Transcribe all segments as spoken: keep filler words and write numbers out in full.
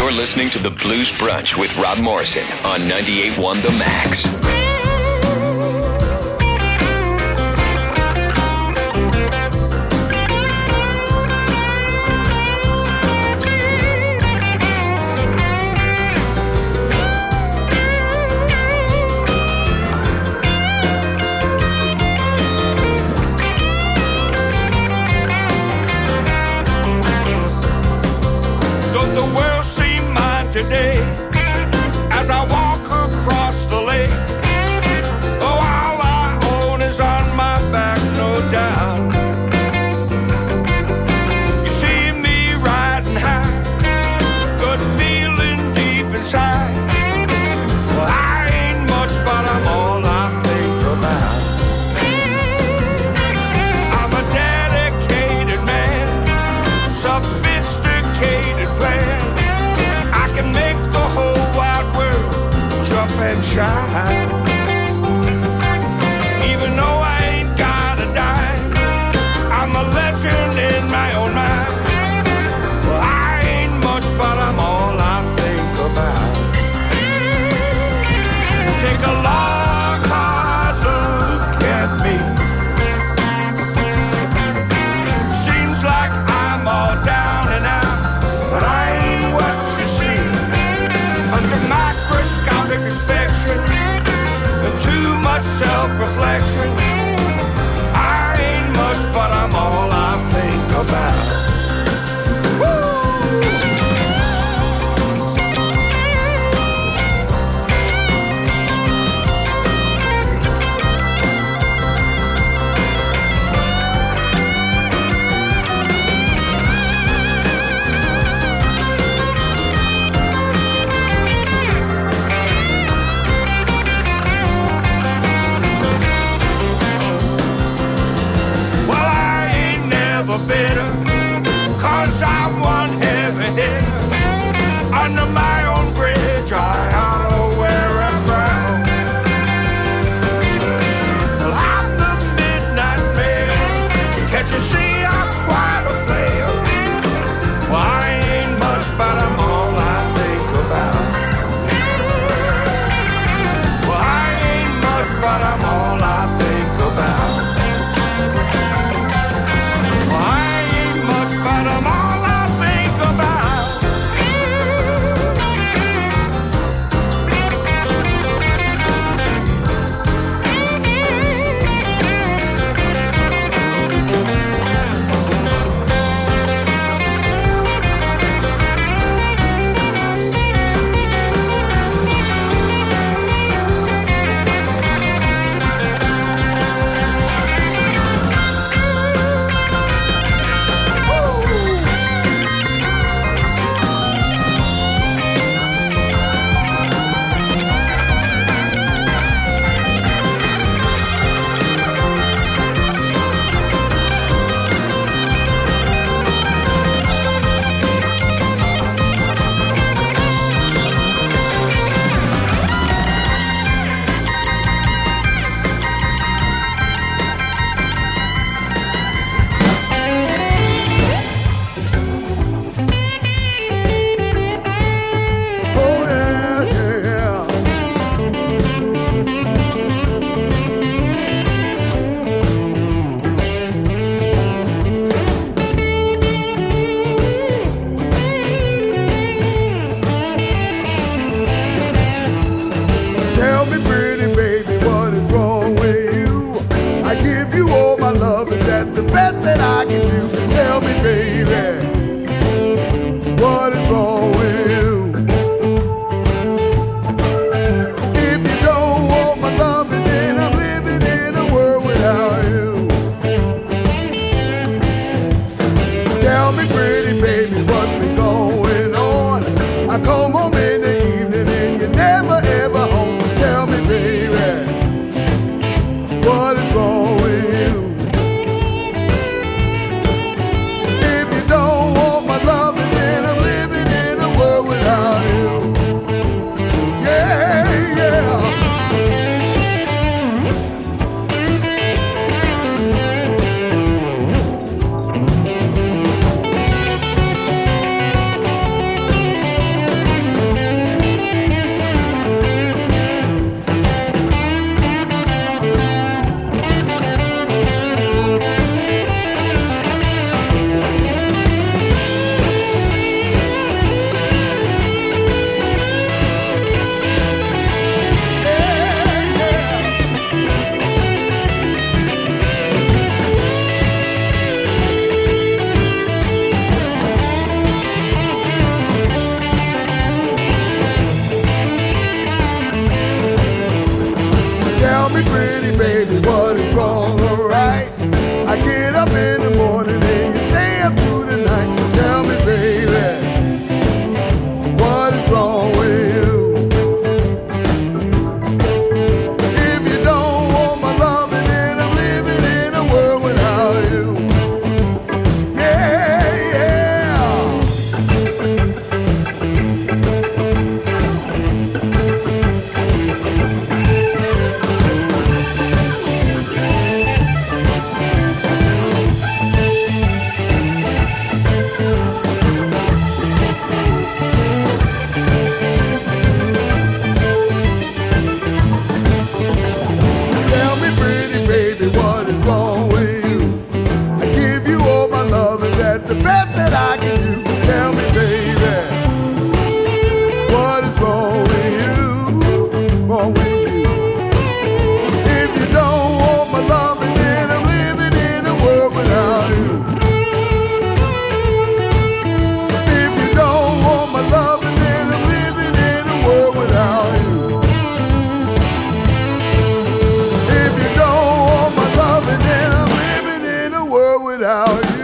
You're listening to The Blues Brunch with Rob Morrison on ninety-eight point one The Max. Today, as I walk across the lake, oh, all I own is on my back, no doubt. You see me riding high, good feeling deep inside. Well, I ain't much, but I'm all I think about. I'm a dedicated man, sophisticated plan. Make the whole wide world jump and shine. Even though I ain't got a dime, I'm a legend in my own mind. Well, I ain't much, but I'm all I think about. Take a long, hard look at me. Seems like I'm all down and out, but I ain't what you see. Under microscopic inspection and too much self-reflection, I ain't much, but I'm all I think about. Better, cause I won heavy hit. Under my own bridge, I ought to wear a crown. Well, I'm the midnight mayor. Can't you see I'm quite a player? Well, I ain't much, but I'm all I think about. Well, I ain't much, but I'm all I think about. But I'm all I think about. up in the morning and you stay up through the night. Tell me, baby, what is wrong with you? If you don't want my loving, then I'm living in a world without you. Yeah, yeah. Tell me, pretty baby, what is wrong with you? I give you all my love and that's the best that I can do. Tell me, baby, what is wrong with you? Wrong with you? If you don't want my love, then I'm living in a world without you. If you don't want my love, then I'm living in a world without you. If you don't want my love, then I'm living in a world without you.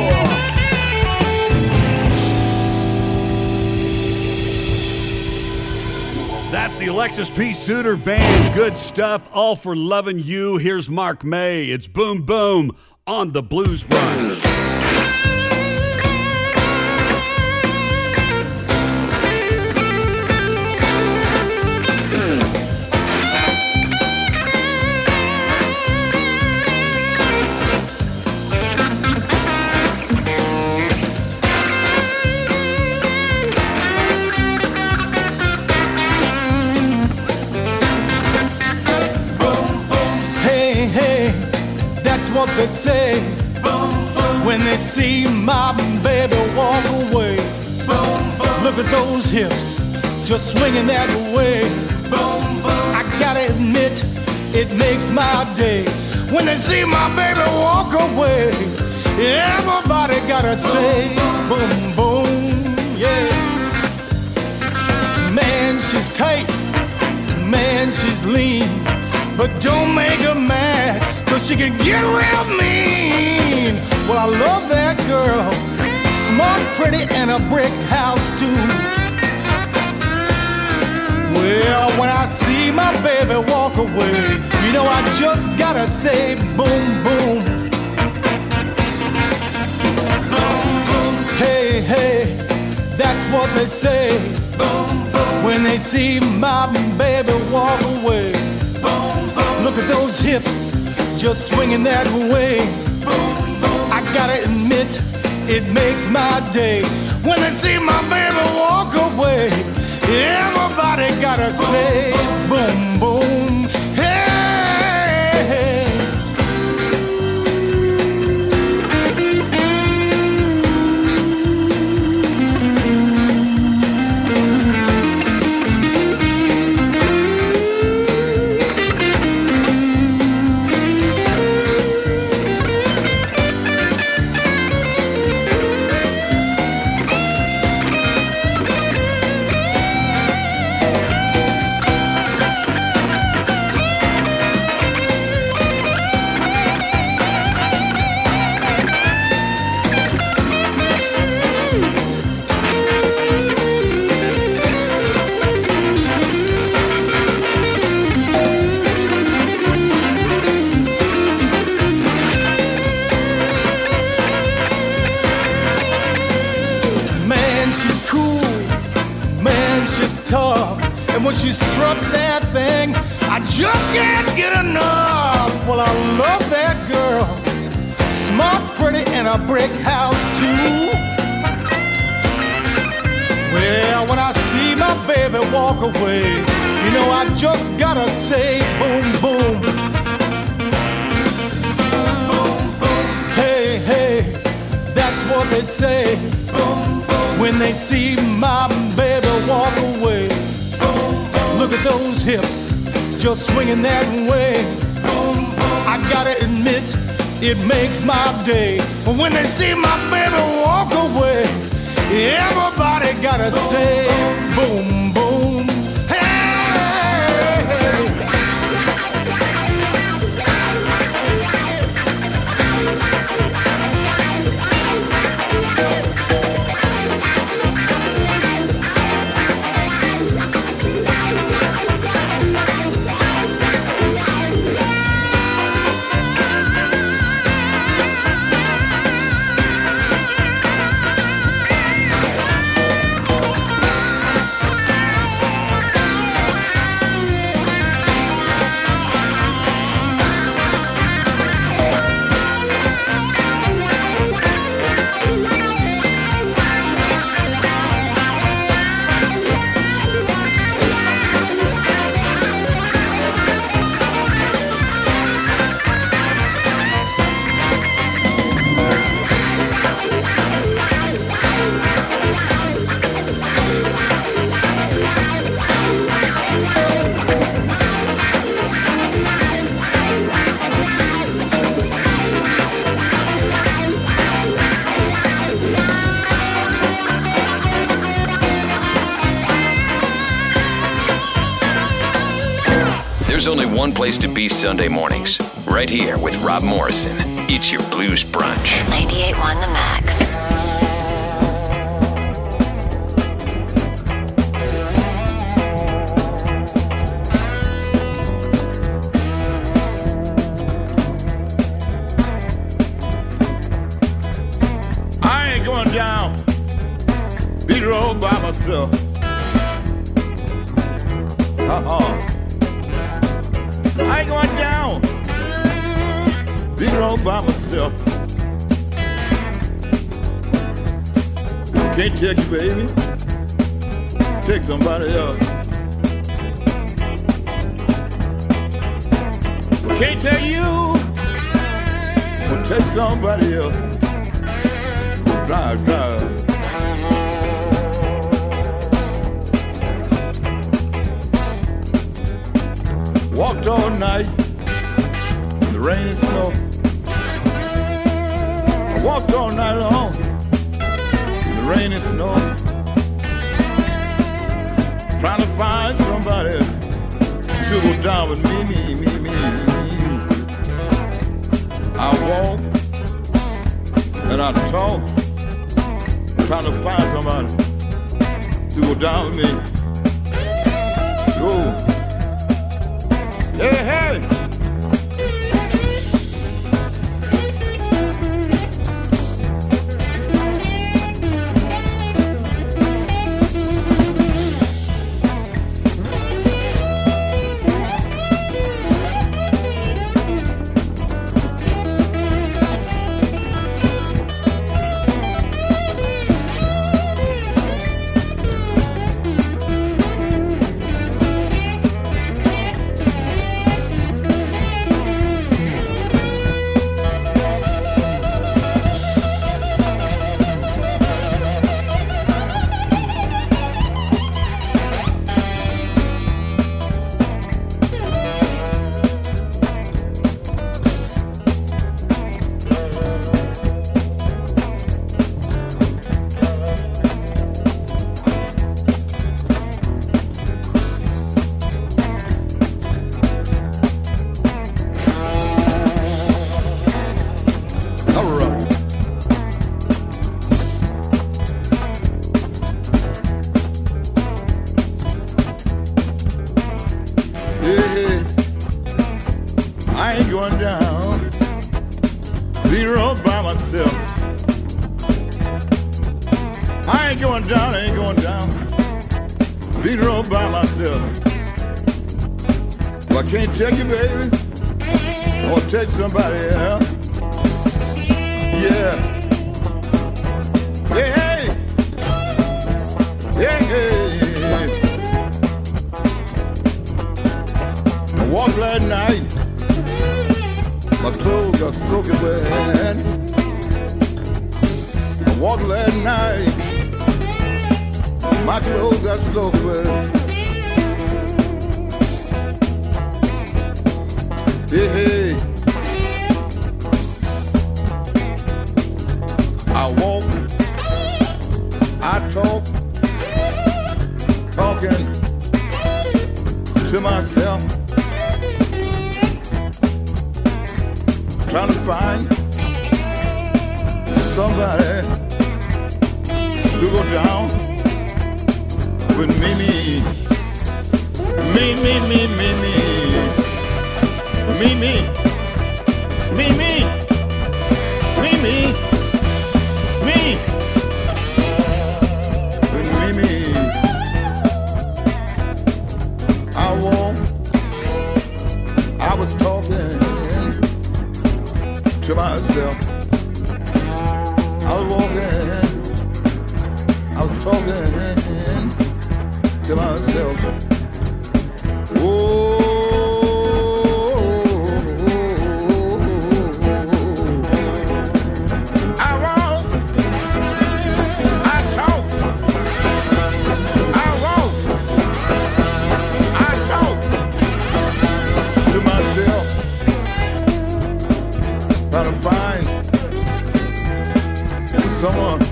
That's the Alexis P. Suter Band. Good stuff, all for loving you. Here's Mark May. It's Boom Boom on the Blues Brunch. Hey, hey, that's what they say. Boom, boom. When they see my baby walk away. Boom, boom. Look at those hips, just swinging that way. Boom, boom. I gotta admit, it makes my day. When they see my baby walk away, everybody gotta say, boom, boom, yeah. Man, she's tight, man, she's lean. But don't make her mad, cause she can get real mean. Well, I love that girl, smart, pretty, and a brick house too. Well, when I see my baby walk away, you know I just gotta say boom, boom. Boom, boom. Hey, hey, that's what they say. Boom, boom. When they see my baby walk away. Look at those hips, just swinging that way. Boom, boom. I gotta admit, it makes my day. When they see my baby walk away, everybody gotta say, boom, boom, hey, hey. And when she struts that thing, I just can't get enough. Well, I love that girl, smart, pretty, and a brick house too. Well, when I see my baby walk away, you know I just gotta say boom, boom. Boom, boom. Hey, hey, that's what they say. Boom, boom. When they see my baby walk away. Look at those hips, just swinging that way. Boom, boom. I gotta admit, it makes my day. But when they see my baby walk away, everybody gotta say, boom, boom. Hey, hey. There's only one place to be Sunday mornings, right here with Rob Morrison. It's your Blues Brunch. ninety-eight point one The Max. I ain't going down the road by myself. Uh-uh. I ain't going down the road by myself. Can't take you, baby. Take somebody else. Can't tell you, but take somebody else. Drive, drive. Walked all night in the rain and snow. I walked all night long in the rain and snow, trying to find somebody to go down with me, me, me, me. I walk and I talk, trying to find somebody to go down with me. Oh. Hey, hey! Take you, baby, or take somebody else. Yeah. Hey, hey. Hey, hey. I walked last night. My clothes got soaking wet. I walked last night. My clothes got soaking wet. Hey, hey. I walk, I talk, talking to myself, trying to find somebody to go down with me, me, me, me, me, me, me. Me, me, me, me, me, me, me, me, me. I walk, I was talking to myself. I was walking, I was talking to myself. Oh. Someone,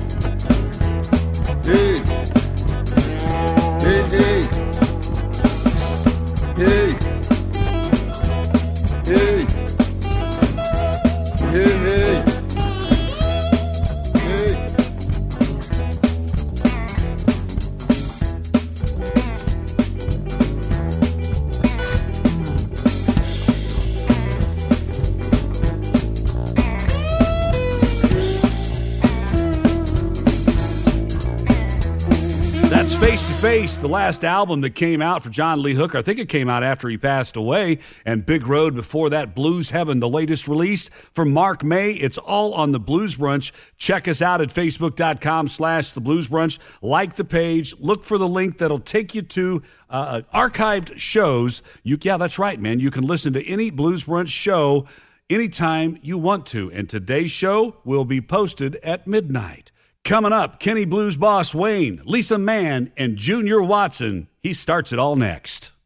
hey, hey, hey, hey. Face to Face, the last album that came out for John Lee Hooker. I think it came out after he passed away. And Big Road before that, Blues Heaven, the latest release from Mark May. It's all on the Blues Brunch. Check us out at facebook.com slash the Blues Brunch. Like the page. Look for the link that'll take you to uh, archived shows. You, yeah, that's right, man. You can listen to any Blues Brunch show anytime you want to. And today's show will be posted at midnight. Coming up, Kenny Blues Boss Wayne, Lisa Mann, and Junior Watson. He starts it all next.